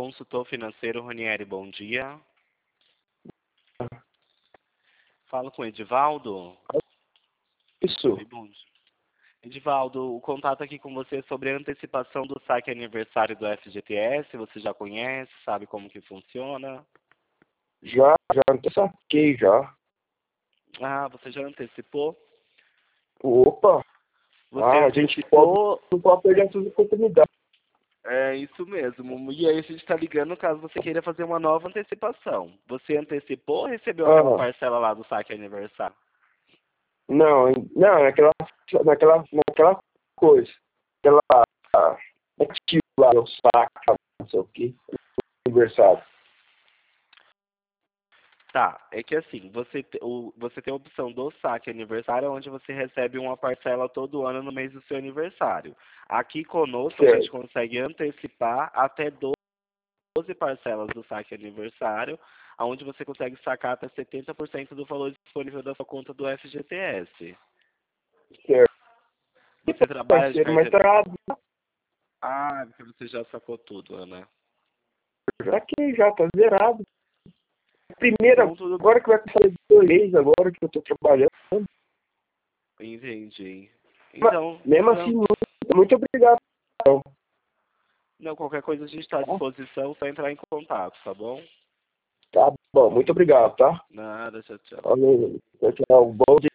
consultor financeiro Ronieri, bom dia. Falo com Edivaldo. Isso. Oi, bom dia. Edivaldo, o contato aqui com você é sobre a antecipação do saque aniversário do FGTS. Você já conhece, sabe como que funciona? Já saquei já. Ah, você já antecipou? Opa! Você A gente antecipou? não pode perder essas oportunidades. É isso mesmo. E aí a gente está ligando caso você queira fazer uma nova antecipação. Você antecipou ou recebeu aquela parcela lá do saque aniversário? Não, naquela coisa. Aquela ativo lá, o saco, não sei o que, aniversário. Tá, é que assim, você tem a opção do saque aniversário, onde você recebe uma parcela todo ano no mês do seu aniversário. Aqui conosco, a gente consegue antecipar até 12 parcelas do saque aniversário, onde você consegue sacar até 70% do valor disponível da sua conta do FGTS. Certo. Você trabalha de Mas carteira... Ah, porque você já sacou tudo, Ana. Já que já tá zerado. Primeira, Então, tudo... agora que vai fazer 2 meses, agora que eu tô trabalhando. Entendi. Então, mesmo assim, muito obrigado. Não, qualquer coisa a gente está à disposição, só entrar em contato, tá bom? Tá bom, muito obrigado, tá? Nada, tchau, tchau. Valeu, tchau, bom dia.